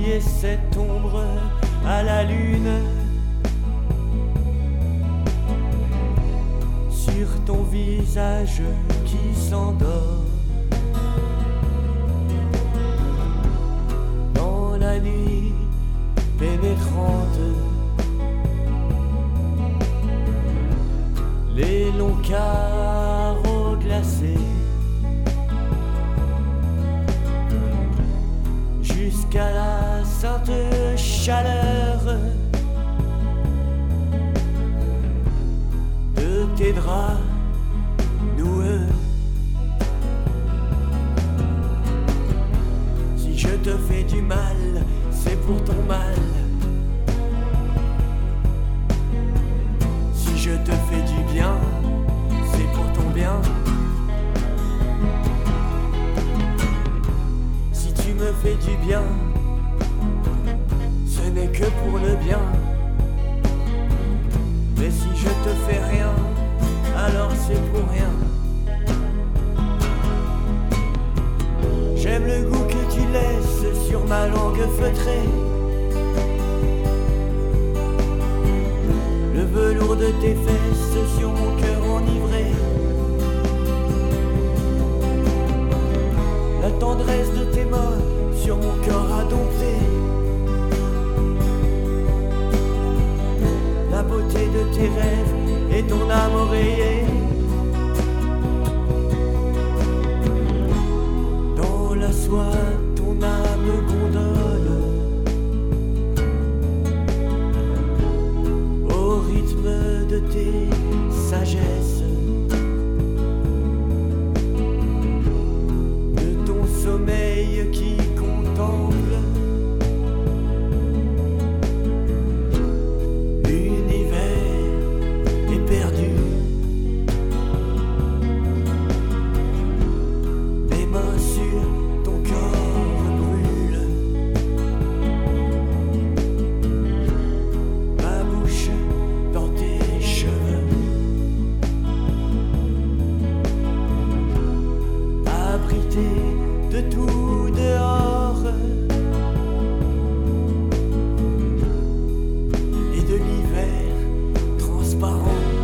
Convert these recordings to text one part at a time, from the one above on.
oublier cette ombre à la lune. Sur ton visage qui s'endort dans la nuit pénétrante, les longs carreaux glacés jusqu'à la sainte chaleur de tes draps noueux. Si je te fais du mal, c'est pour ton mal. Si je te fais du bien, c'est pour ton bien. Si tu me fais du bien, ce n'est que pour le bien. Mais si je te fais rien, alors c'est pour rien. J'aime le goût que tu laisses sur ma langue feutrée, le velours de tes fesses sur mon cœur enivré, la tendresse de tes mains sur mon corps indompté, la beauté de tes rêves et ton âme oreillée. Dans la soie, ton âme gondole au rythme de tes sagesses, de ton sommeil qui contemple perdu. Mes mains sur ton corps brûlent, ma bouche dans tes cheveux, abrité de tout dehors et de l'hiver transparent.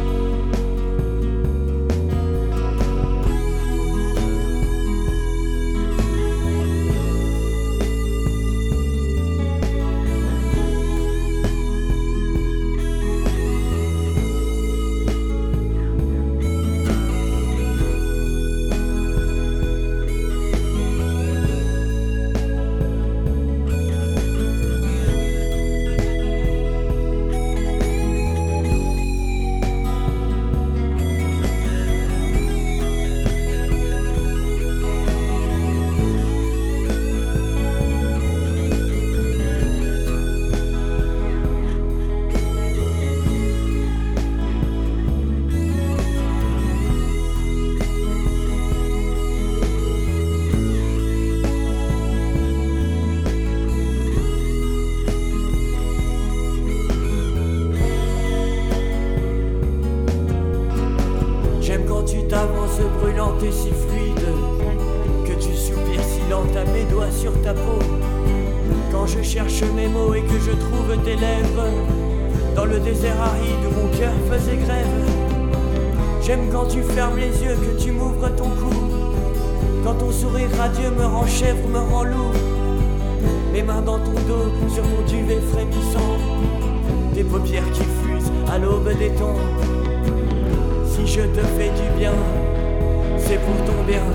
J'aime quand tu t'avances brûlante et si fluide, que tu soupires si lente à mes doigts sur ta peau. Quand je cherche mes mots et que je trouve tes lèvres dans le désert aride où mon cœur faisait grève. J'aime quand tu fermes les yeux, que tu m'ouvres ton cou, quand ton sourire radieux me rend chèvre, me rend loup. Mes mains dans ton dos, sur ton duvet frémissant, tes paupières qui fusent à l'aube des temps. Si je te fais du bien, c'est pour ton bien.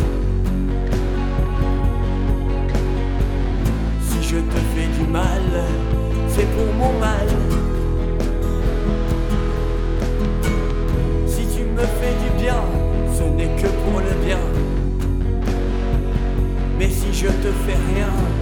Si je te fais du mal, c'est pour mon mal. Si tu me fais du bien, ce n'est que pour le bien. Mais si je te fais rien,